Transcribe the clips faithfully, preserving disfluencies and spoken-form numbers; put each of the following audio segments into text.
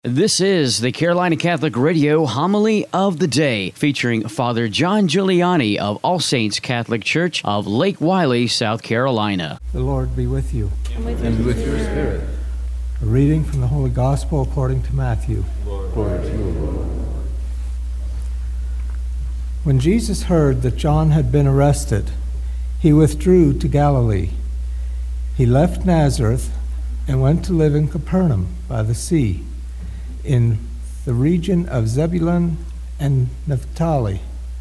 This is the Carolina Catholic Radio Homily of the Day, featuring Father John Giuliani of All Saints Catholic Church of Lake Wylie, South Carolina. The Lord be with you. And with, and with your spirit. A reading from the Holy Gospel according to Matthew. Glory to you, Lord. When Jesus heard that John had been arrested, he withdrew to Galilee. He left Nazareth and went to live in Capernaum by the sea, in the region of Zebulun and Naphtali,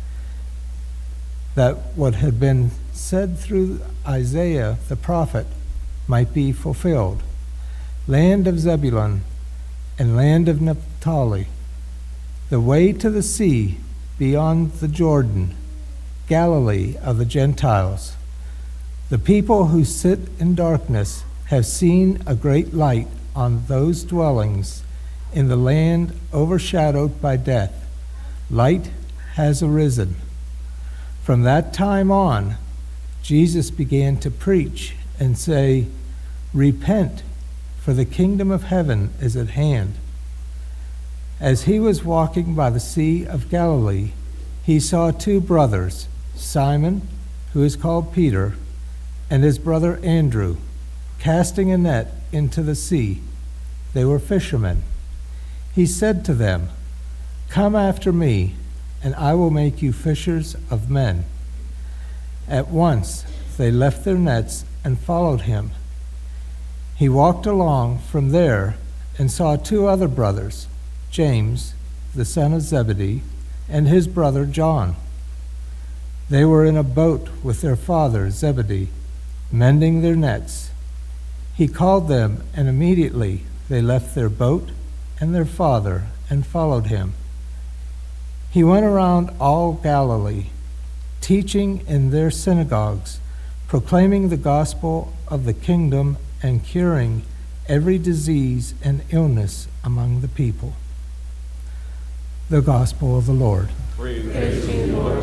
that what had been said through Isaiah the prophet might be fulfilled. Land of Zebulun and land of Naphtali, the way to the sea beyond the Jordan, Galilee of the Gentiles. The people who sit in darkness have seen a great light. On those dwellings in the land overshadowed by death, light has arisen. From that time on, Jesus began to preach and say, "Repent, for the kingdom of heaven is at hand." As he was walking by the Sea of Galilee, he saw two brothers, Simon, who is called Peter, and his brother Andrew, casting a net into the sea. They were fishermen. He said to them, "Come after me, and I will make you fishers of men." At once they left their nets and followed him. He walked along from there and saw two other brothers, James, the son of Zebedee, and his brother John. They were in a boat with their father Zebedee, mending their nets. He called them, and immediately they left their boat and their father and followed him. He went around all Galilee, teaching in their synagogues, proclaiming the gospel of the kingdom and curing every disease and illness among the people. The gospel of the Lord. Praise, Praise to you, Lord.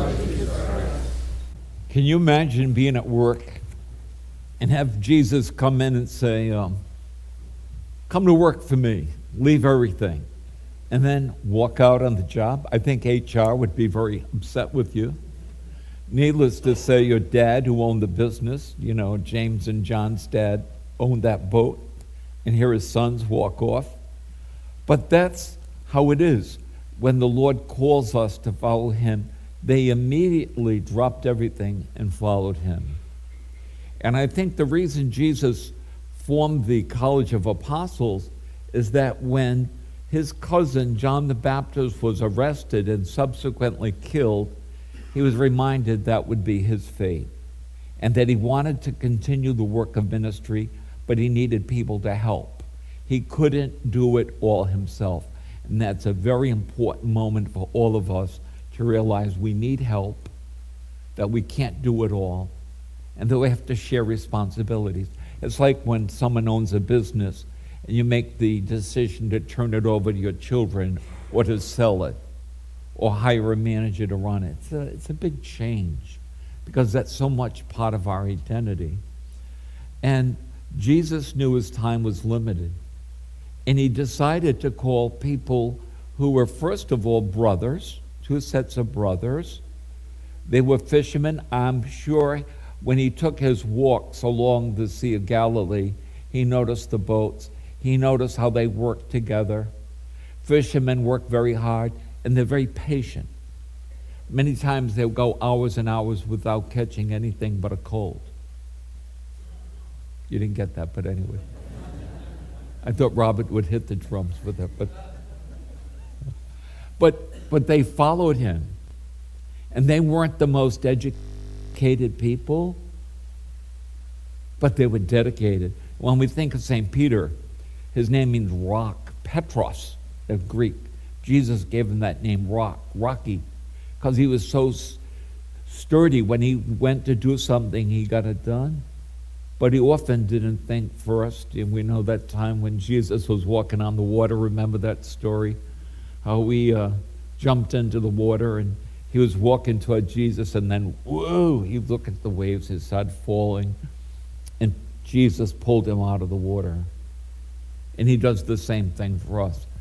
Can you imagine being at work and have Jesus come in and say, um, "Come to work for me, leave everything," and then walk out on the job? I think H R would be very upset with you. Needless to say, your dad, who owned the business, you know, James and John's dad owned that boat, and here his sons walk off. But that's how it is. When the Lord calls us to follow him, they immediately dropped everything and followed him. And I think the reason Jesus formed the College of Apostles is that when his cousin John the Baptist was arrested and subsequently killed, he was reminded that would be his fate, and that he wanted to continue the work of ministry, but he needed people to help. He couldn't do it all himself, and that's a very important moment for all of us to realize we need help, that we can't do it all, and that we have to share responsibilities. It's like when someone owns a business and you make the decision to turn it over to your children or to sell it or hire a manager to run it. It's a, it's a big change because that's so much part of our identity. And Jesus knew his time was limited, and he decided to call people who were, first of all, brothers, two sets of brothers. They were fishermen. I'm sure when he took his walks along the Sea of Galilee, he noticed the boats. He noticed how they worked together. Fishermen work very hard, and they're very patient. Many times they'll go hours and hours without catching anything but a cold. You didn't get that, but anyway. I thought Robert would hit the drums with it, but but but they followed him, and they weren't the most educated people, but they were dedicated. When we think of Saint Peter, his name means rock, Petros, of Greek. Jesus gave him that name, rock, rocky, because he was so sturdy. When he went to do something, he got it done. But he often didn't think first. And we know that time when Jesus was walking on the water. Remember that story? How he uh, jumped into the water and he was walking toward Jesus, and then, whoa, he looked at the waves, he started falling, and Jesus pulled him out of the water. And he does the same thing for us.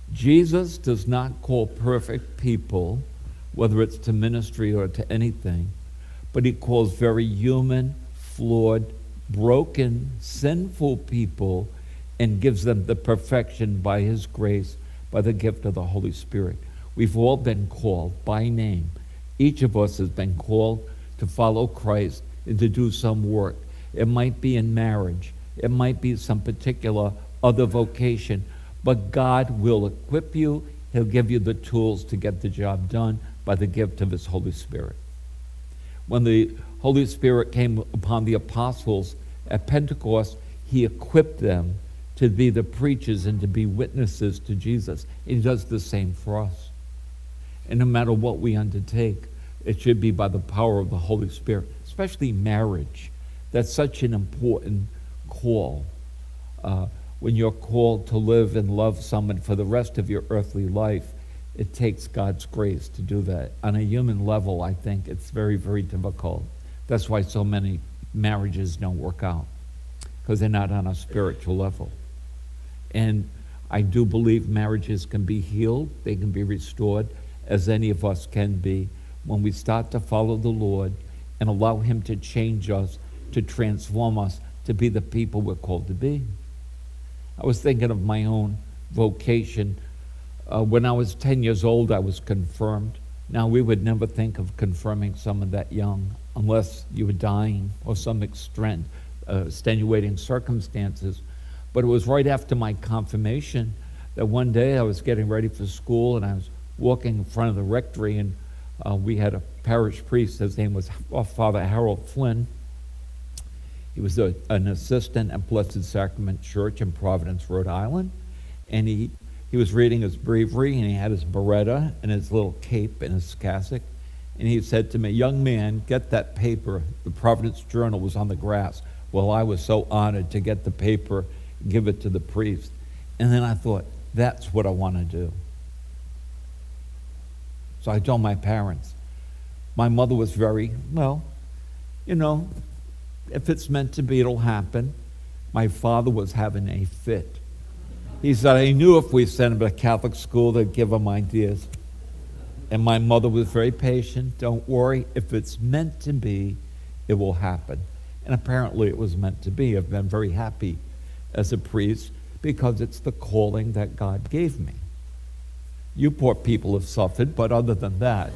Jesus does not call perfect people, whether it's to ministry or to anything, but he calls very human, flawed, broken, sinful people and gives them the perfection by his grace, by the gift of the Holy Spirit. We've all been called by name. Each of us has been called to follow Christ and to do some work. It might be in marriage. It might be some particular other vocation. But God will equip you. He'll give you the tools to get the job done by the gift of his Holy Spirit. When the Holy Spirit came upon the apostles at Pentecost, he equipped them to be the preachers and to be witnesses to Jesus. He does the same for us. And no matter what we undertake, it should be by the power of the Holy Spirit, especially marriage. That's such an important call. Uh, when you're called to live and love someone for the rest of your earthly life, it takes God's grace to do that. On a human level, I think it's very, very difficult. That's why so many marriages don't work out, because they're not on a spiritual level. And I do believe marriages can be healed, they can be restored, as any of us can be, when we start to follow the Lord and allow him to change us, to transform us, to be the people we're called to be. I was thinking of my own vocation. Uh, when I was ten years old, I was confirmed. Now, we would never think of confirming someone that young unless you were dying or some extreme, uh, extenuating circumstances. But it was right after my confirmation that one day I was getting ready for school and I was walking in front of the rectory, and uh, we had a parish priest. His name was Father Harold Flynn. He was a, an assistant at Blessed Sacrament Church in Providence, Rhode Island. And he, he was reading his breviary, and he had his biretta and his little cape and his cassock. And he said to me, "Young man, get that paper." The Providence Journal was on the grass. Well, I was so honored to get the paper, give it to the priest. And then I thought, that's what I want to do. So I told my parents. My mother was very, well, you know, if it's meant to be, it'll happen. My father was having a fit. He said, I knew if we sent him to Catholic school, they'd give him ideas. And my mother was very patient. Don't worry, if it's meant to be, it will happen. And apparently it was meant to be. I've been very happy as a priest because it's the calling that God gave me. You poor people have suffered, but other than that,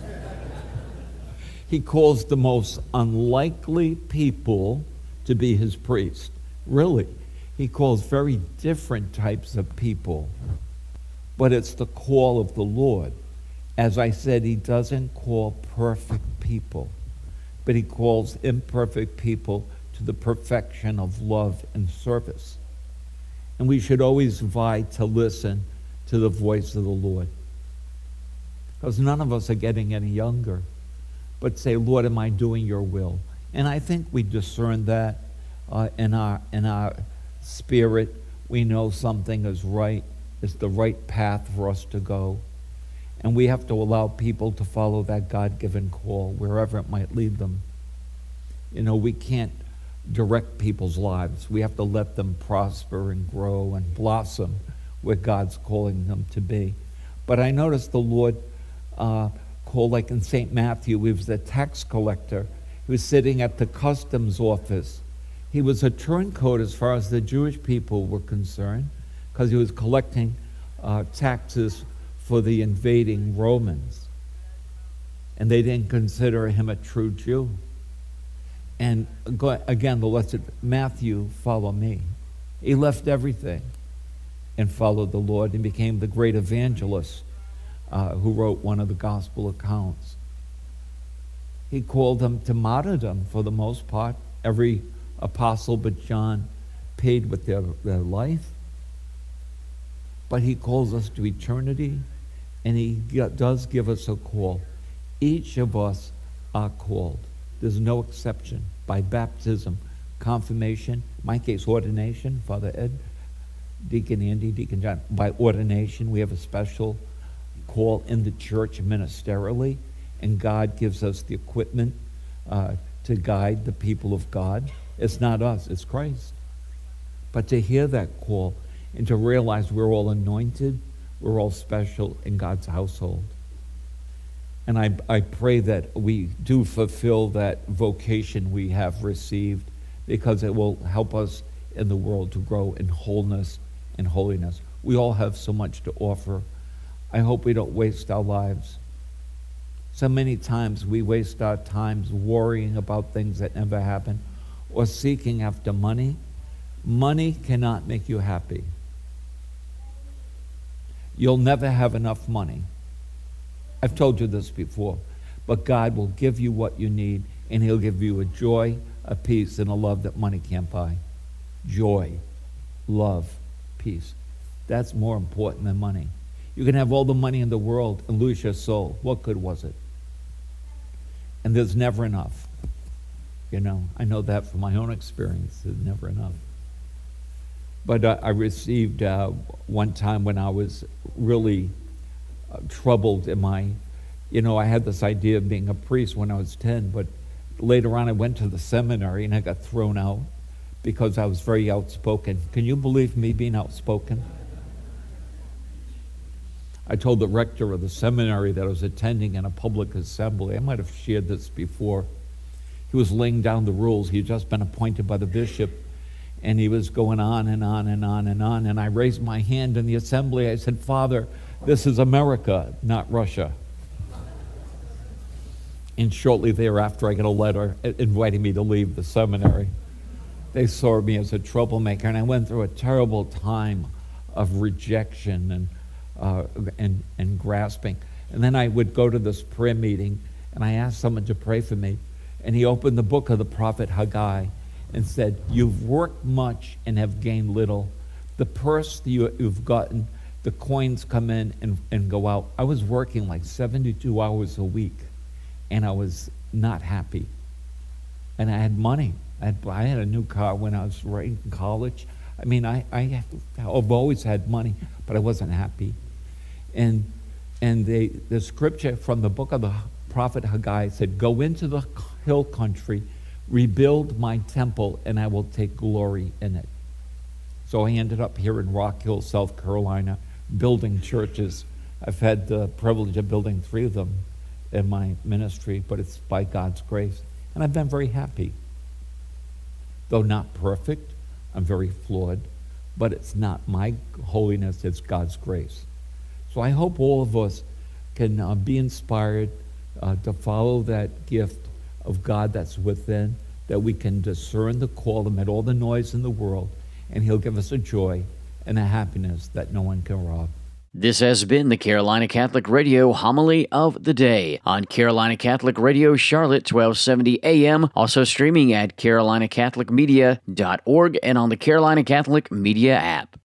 he calls the most unlikely people to be his priest. Really, he calls very different types of people, but it's the call of the Lord. As I said, he doesn't call perfect people, but he calls imperfect people to the perfection of love and service. And we should always vie to listen to the voice of the Lord, because none of us are getting any younger. But say, Lord, am I doing your will? And I think we discern that uh, in our in our spirit. We know something is right, is the right path for us to go. And we have to allow people to follow that God-given call, wherever it might lead them. You know, we can't direct people's lives. We have to let them prosper and grow and blossom where God's calling them to be. But I noticed the Lord uh, called, like in Saint Matthew, he was a tax collector. He was sitting at the customs office. He was a turncoat as far as the Jewish people were concerned, because he was collecting uh, taxes for the invading Romans. And they didn't consider him a true Jew. And again, the lesson, Matthew, follow me. He left everything and followed the Lord and became the great evangelist uh, who wrote one of the gospel accounts. He called them to martyrdom for the most part. Every apostle but John paid with their, their life. But he calls us to eternity, and he does give us a call. Each of us are called. There's no exception. By baptism, confirmation, in my case, ordination, Father Ed, Deacon Andy, Deacon John. By ordination, we have a special call in the church ministerially, and God gives us the equipment uh, to guide the people of God. It's not us, it's Christ. But to hear that call and to realize we're all anointed We're all special in God's household. And I, I pray that we do fulfill that vocation we have received, because it will help us in the world to grow in wholeness and holiness. We all have so much to offer. I hope we don't waste our lives. So many times we waste our times worrying about things that never happen, or seeking after money. Money cannot make you happy. You'll never have enough money. I've told you this before, but God will give you what you need, and he'll give you a joy, a peace, and a love that money can't buy. Joy, love, peace. That's more important than money. You can have all the money in the world and lose your soul. What good was it? And there's never enough. You know, I know that from my own experience. There's never enough. But uh, I received uh, one time when I was really uh, troubled in my, you know, I had this idea of being a priest when I was ten, but later on I went to the seminary and I got thrown out because I was very outspoken. Can you believe me being outspoken? I told the rector of the seminary that I was attending in a public assembly. I might have shared this before. He was laying down the rules. He had just been appointed by the bishop, and he was going on and on and on and on. And I raised my hand in the assembly. I said, "Father, this is America, not Russia." And shortly thereafter, I got a letter inviting me to leave the seminary. They saw me as a troublemaker, and I went through a terrible time of rejection and uh, and and grasping. And then I would go to this prayer meeting, and I asked someone to pray for me, and he opened the book of the prophet Haggai and said, "You've worked much and have gained little. The purse you, you've gotten, the coins come in and, and go out." I was working like seventy-two hours a week, and I was not happy. And I had money. I had, I had a new car when I was right in college. I mean, I, I, I've always had money, but I wasn't happy. And and the, the scripture from the book of the prophet Haggai said, "Go into the hill country, rebuild my temple, and I will take glory in it." So I ended up here in Rock Hill, South Carolina, building churches. I've had the privilege of building three of them in my ministry, but it's by God's grace. And I've been very happy. Though not perfect, I'm very flawed, but it's not my holiness, it's God's grace. So I hope all of us can uh, be inspired uh, to follow that gift of God that's within, that we can discern the call amid all the noise in the world, and he'll give us a joy and a happiness that no one can rob. This has been the Carolina Catholic Radio Homily of the Day on Carolina Catholic Radio Charlotte, twelve seventy A M, also streaming at carolina catholic media dot org and on the Carolina Catholic Media app.